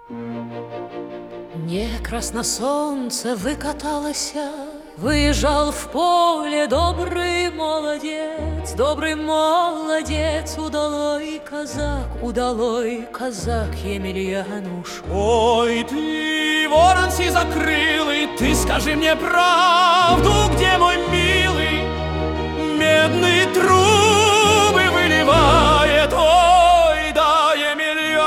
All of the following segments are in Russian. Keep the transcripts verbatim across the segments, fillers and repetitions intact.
Некрасно солнце выкаталося, выезжал в поле добрый молодец, добрый молодец, удалой казак, удалой казак Емельянуш. Ой, ты, ворон сизокрылый, ты скажи мне правду, где мой милый? Медные трубы выливает, ой, да, Емельяну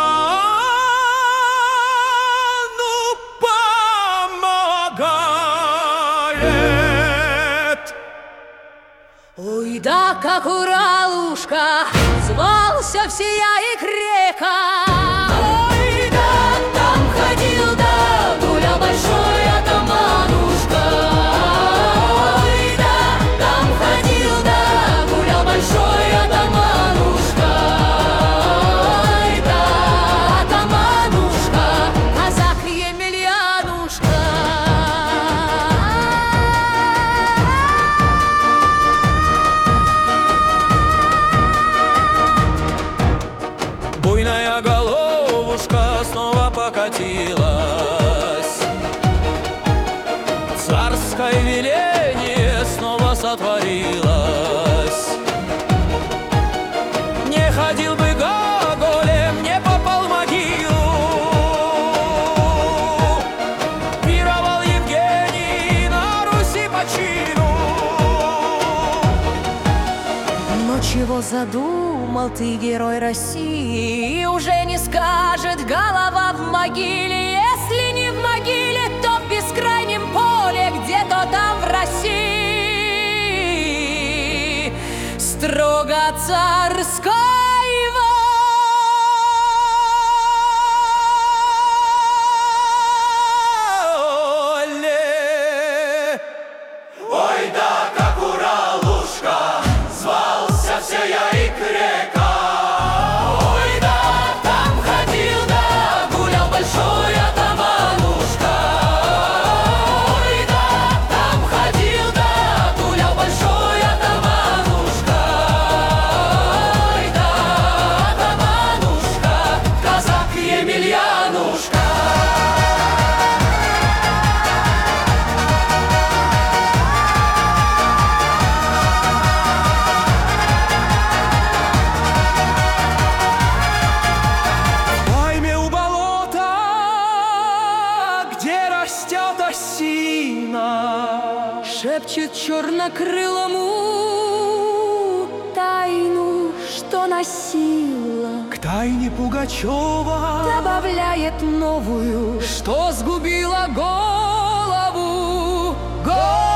помогает. Ой, да, как Уралушка, звался всея и крека. Ой, да, там ходил, да, гулял большой атаманушка. Ой, да, там ходил, да, гулял большой атаманушка. Ой, да, атаманушка, казак Емельянушка. Буйная головушка снова покатилась, царское веление снова сотворилось. Не ходил бы Гоголем, не попал в могилу, пировал Евгений на Руси по чину. Но чего задумал ты, герой России? Уже не скажет голова в могиле. Если не в могиле, то в бескрайнем поле, где-то там в России. Строго царской воле. Ой, да, как Уралушка, звался всея и крека. Ой, да, там ходил, да, гулял большой атаманушка. Ой, да, там ходил, да, гулял большой атаманушка. Ой, да, атаманушка, казак Емельянушка. Растет осина, шепчет чернокрылому тайну, что носила, к тайне Пугачева добавляет новую, что сгубила голову. Голову!